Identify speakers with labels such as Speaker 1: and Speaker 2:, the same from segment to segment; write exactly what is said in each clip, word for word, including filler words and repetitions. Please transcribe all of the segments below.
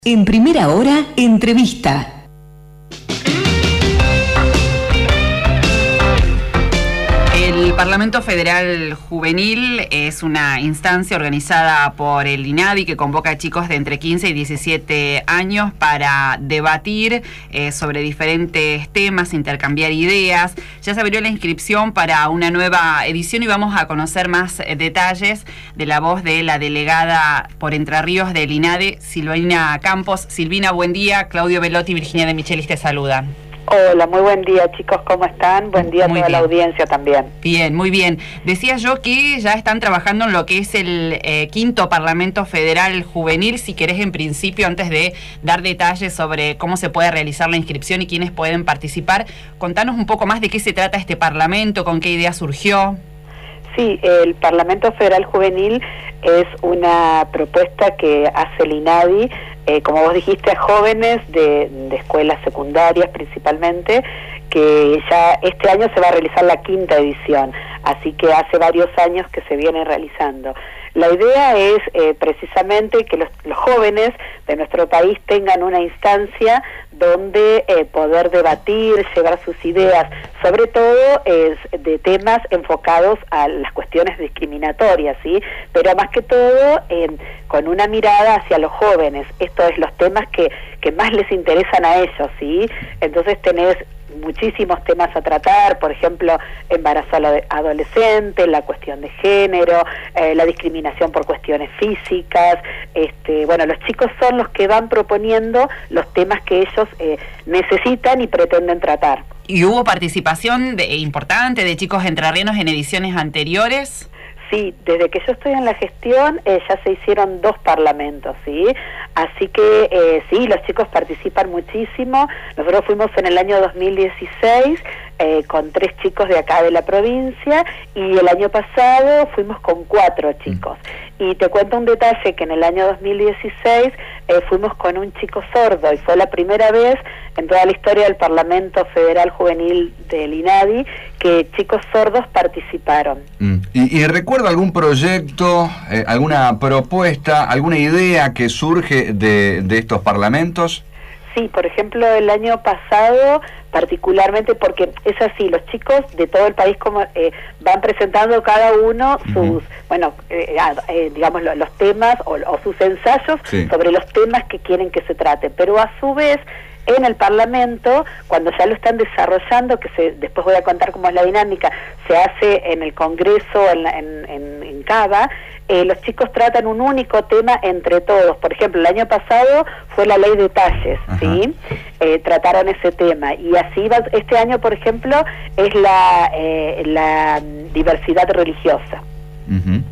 Speaker 1: En Primera Hora, entrevista.
Speaker 2: El Parlamento Federal Juvenil es una instancia organizada por el INADI que convoca a chicos de entre quince y diecisiete años para debatir eh, sobre diferentes temas, intercambiar ideas. Ya se abrió la inscripción para una nueva edición y vamos a conocer más eh, detalles de la voz de la delegada por Entre Ríos del INADI, Silvina Campos. Silvina, buen día. Claudio Velotti y Virginia de Michelis te saludan.
Speaker 3: Hola, muy buen día, chicos, ¿cómo están? Buen día a toda la audiencia también.
Speaker 2: Bien, muy bien. Decía yo que ya están trabajando en lo que es el eh, quinto Parlamento Federal Juvenil. Si querés, en principio, antes de dar detalles sobre cómo se puede realizar la inscripción y quiénes pueden participar, contanos un poco más de qué se trata este Parlamento, con qué idea surgió.
Speaker 3: Sí, el Parlamento Federal Juvenil es una propuesta que hace el INADI, eh, como vos dijiste, a jóvenes de, de escuelas secundarias principalmente, que ya este año se va a realizar la quinta edición, así que hace varios años que se viene realizando. La idea es eh, precisamente que los, los jóvenes de nuestro país tengan una instancia donde eh, poder debatir, llevar sus ideas, sobre todo eh, de temas enfocados a las cuestiones discriminatorias, ¿sí? Pero más que todo eh, con una mirada hacia los jóvenes. Esto es los temas que, que más les interesan a ellos, ¿sí? Entonces tenés muchísimos temas a tratar, por ejemplo, embarazo adolescente, la cuestión de género, eh, la discriminación por cuestiones físicas. Este, bueno, los chicos son los que van proponiendo los temas que ellos eh, necesitan y pretenden tratar.
Speaker 2: ¿Y hubo participación de, importante de chicos entrerrianos en ediciones anteriores?
Speaker 3: Sí, desde que yo estoy en la gestión eh, ya se hicieron dos parlamentos, ¿sí? Así que eh, sí, los chicos participan muchísimo. Nosotros fuimos en el año dos mil dieciséis eh, con tres chicos de acá de la provincia y el año pasado fuimos con cuatro chicos. Y te cuento un detalle, que en el año dos mil dieciséis eh, fuimos con un chico sordo y fue la primera vez en toda la historia del Parlamento Federal Juvenil del INADI que chicos sordos participaron.
Speaker 4: Mm. ¿Y, y recuerda algún proyecto, eh, alguna propuesta, alguna idea que surge de, de estos parlamentos?
Speaker 3: Sí, por ejemplo, el año pasado, particularmente, porque es así, los chicos de todo el país como eh, van presentando cada uno sus, uh-huh. bueno, eh, eh, digamos, lo, los temas o, o sus ensayos sí. sobre los temas que quieren que se trate, pero a su vez, en el Parlamento, cuando ya lo están desarrollando, que se, después voy a contar cómo es la dinámica, se hace en el Congreso, en, en, en, en Cava, eh, los chicos tratan un único tema entre todos. Por ejemplo, el año pasado fue la ley de talles, ¿sí? Eh, trataron ese tema. Y así va, este año, por ejemplo, es la, eh, la diversidad religiosa. Uh-huh.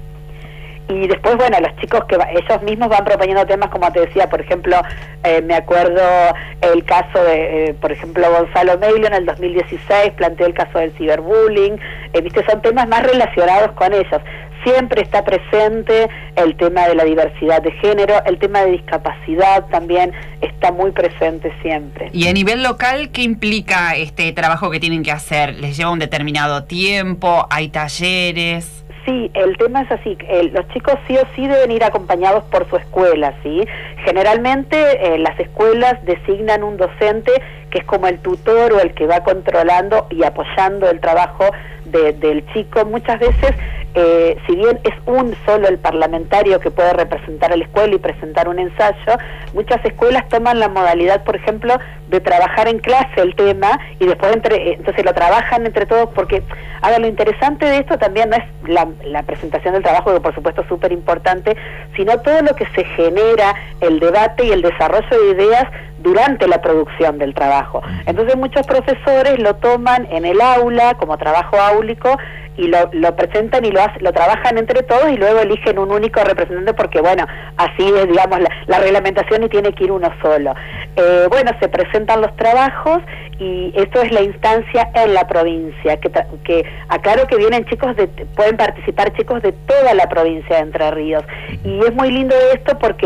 Speaker 3: Y después, bueno, los chicos que va, ellos mismos van proponiendo temas, como te decía, por ejemplo, eh, me acuerdo el caso de, eh, por ejemplo, Gonzalo Meglio en el dos mil dieciséis planteó el caso del ciberbullying, eh, viste, son temas más relacionados con ellos. Siempre está presente el tema de la diversidad de género, el tema de discapacidad también está muy presente siempre.
Speaker 2: Y a nivel local, ¿qué implica este trabajo que tienen que hacer? ¿Les lleva un determinado tiempo? ¿Hay talleres?
Speaker 3: Sí, el tema es así, eh, los chicos sí o sí deben ir acompañados por su escuela, ¿sí? Generalmente eh, las escuelas designan un docente que es como el tutor o el que va controlando y apoyando el trabajo de, del chico. Muchas veces, eh, si bien es un solo el parlamentario que puede representar a la escuela y presentar un ensayo, muchas escuelas toman la modalidad, por ejemplo, de trabajar en clase el tema y después entre, entonces lo trabajan entre todos, porque, ahora, lo interesante de esto también no es la, la presentación del trabajo, que por supuesto es súper importante, sino todo lo que se genera, el debate y el desarrollo de ideas durante la producción del trabajo. Entonces muchos profesores lo toman en el aula como trabajo áulico y lo, lo presentan y lo, hace, lo trabajan entre todos y luego eligen un único representante porque, bueno, así es, digamos, la, la reglamentación y tiene que ir uno solo. Eh, bueno, se presentan los trabajos y esto es la instancia en la provincia, que, que aclaro que vienen chicos, de, pueden participar chicos de toda la provincia de Entre Ríos. Y es muy lindo esto porque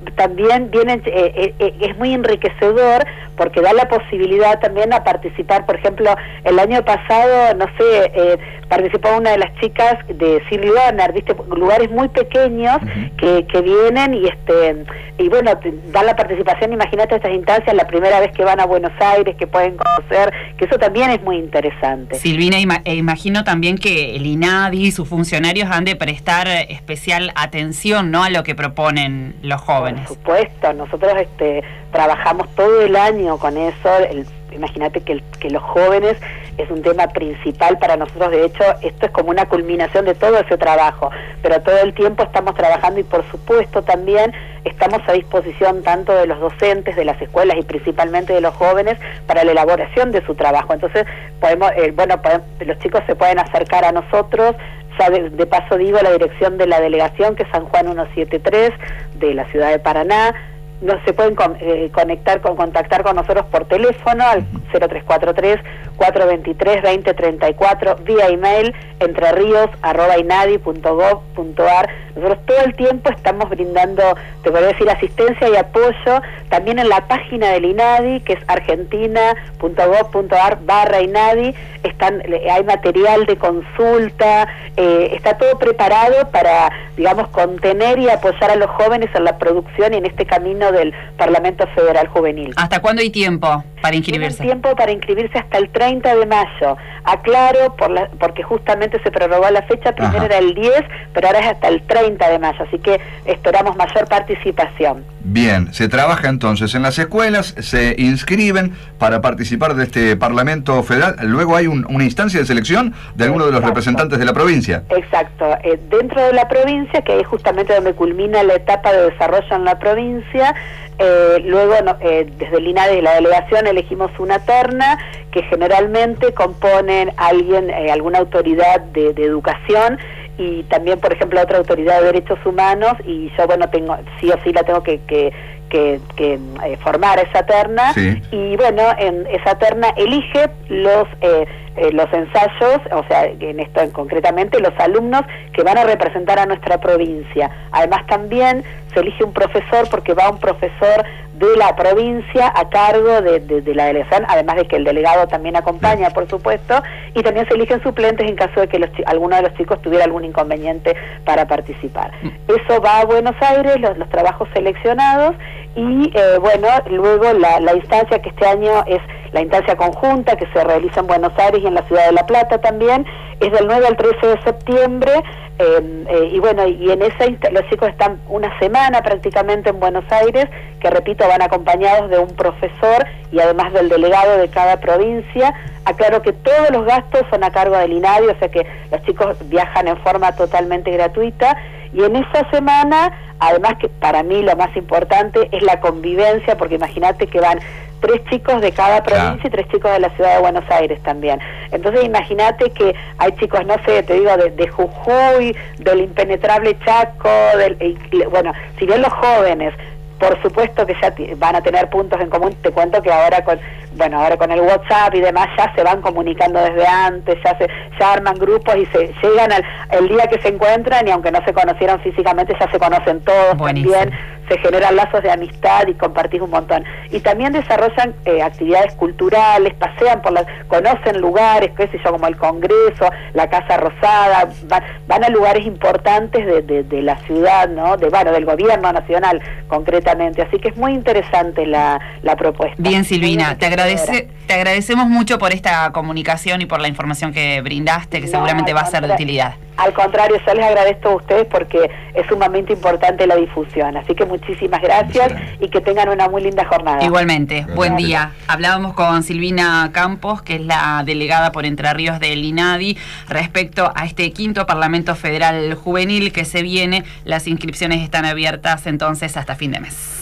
Speaker 3: también vienen, eh, eh, es muy enriquecedor porque da la posibilidad también a participar. Por ejemplo, el año pasado, no sé, eh, participó una de las chicas de Sir Leonard, viste, lugares muy pequeños uh-huh. que, que vienen y este y bueno, dan la participación. Imagínate estas instancias, la primera vez que van a Buenos Aires, que pueden conocer, que eso también es muy interesante.
Speaker 2: Silvina, ima e imagino también que el INADI y sus funcionarios han de prestar especial atención, ¿no?, a lo que proponen los jóvenes.
Speaker 3: Por supuesto, nosotros este trabajamos todo el año con eso. El, imagínate que, el, que los jóvenes es un tema principal para nosotros. De hecho, esto es como una culminación de todo ese trabajo, pero todo el tiempo estamos trabajando y por supuesto también estamos a disposición tanto de los docentes de las escuelas y principalmente de los jóvenes para la elaboración de su trabajo. Entonces, podemos, eh, bueno, podemos, los chicos se pueden acercar a nosotros. Ya de, de paso digo la dirección de la delegación, que es San Juan ciento setenta y tres de la ciudad de Paraná. No se pueden con, eh, conectar con contactar con nosotros por teléfono al cero tres cuatro tres, cuatro dos tres, dos cero tres cuatro, vía email entreríos arroba inadi punto gov punto ar. Nosotros todo el tiempo estamos brindando, te podría decir, asistencia y apoyo también en la página del INADI, que es argentina punto gov punto ar barra INADI. Están, hay material de consulta, eh, está todo preparado para, digamos, contener y apoyar a los jóvenes en la producción y en este camino del Parlamento Federal Juvenil.
Speaker 2: ¿Hasta cuándo hay tiempo para inscribirse?
Speaker 3: Tienen tiempo para inscribirse hasta el treinta de mayo. Aclaro, por la, porque justamente se prorrogó la fecha, primero Ajá. era el diez, pero ahora es hasta el treinta de mayo, así que esperamos mayor participación.
Speaker 4: Bien, se trabaja entonces en las escuelas, se inscriben para participar de este Parlamento Federal, luego hay un, una instancia de selección de alguno de los Exacto. representantes de la provincia.
Speaker 3: Exacto, eh, dentro de la provincia, que es justamente donde culmina la etapa de desarrollo en la provincia. Eh, luego no, eh, desde el INADI y la delegación elegimos una terna que generalmente componen alguien, eh, alguna autoridad de, de educación y también, por ejemplo, otra autoridad de derechos humanos, y yo, bueno, tengo sí o sí la tengo que, que, que, que eh, formar esa terna, sí. Y bueno, en esa terna elige los eh, eh, los ensayos, o sea, en esto en, concretamente los alumnos que van a representar a nuestra provincia. Además también se elige un profesor, porque va un profesor de la provincia a cargo de, de, de la delegación, además de que el delegado también acompaña, por supuesto, y también se eligen suplentes en caso de que los, alguno de los chicos tuviera algún inconveniente para participar. Eso va a Buenos Aires, los, los trabajos seleccionados, y eh, bueno, luego la, la instancia que este año es la instancia conjunta que se realiza en Buenos Aires y en la ciudad de La Plata también, es del nueve al trece de septiembre, eh, eh, y bueno, y en esa los chicos están una semana prácticamente en Buenos Aires, que repito, van acompañados de un profesor y además del delegado de cada provincia. Aclaro que todos los gastos son a cargo del INADI, o sea que los chicos viajan en forma totalmente gratuita, y en esa semana, además, que para mí lo más importante es la convivencia, porque imagínate que van tres chicos de cada provincia, claro, y tres chicos de la ciudad de Buenos Aires también. Entonces imagínate que hay chicos, no sé, te digo, de, de Jujuy, del impenetrable Chaco, del, y, bueno, si bien los jóvenes, por supuesto que ya van a tener puntos en común, te cuento que ahora con, bueno, ahora con el WhatsApp y demás ya se van comunicando desde antes, ya se ya arman grupos y se llegan al el día que se encuentran, y aunque no se conocieron físicamente ya se conocen todos. Buenísimo. También se generan lazos de amistad y compartís un montón. Y también desarrollan eh, actividades culturales, pasean por las, conocen lugares, qué sé yo, como el Congreso, la Casa Rosada, van, van a lugares importantes de, de, de la ciudad, ¿no? De, bueno, del gobierno nacional concretamente. Así que es muy interesante la, la propuesta.
Speaker 2: Bien, Silvina, te agradece, te agradecemos mucho por esta comunicación y por la información que brindaste, que no, seguramente va a ser de utilidad.
Speaker 3: Al contrario, yo les agradezco a ustedes porque es sumamente importante la difusión. Así que muchísimas gracias, gracias. Y que tengan una muy linda jornada.
Speaker 2: Igualmente, gracias. Buen día. Hablábamos con Silvina Campos, que es la delegada por Entre Ríos del INADI, respecto a este quinto Parlamento Federal Juvenil que se viene. Las inscripciones están abiertas entonces hasta fin de mes.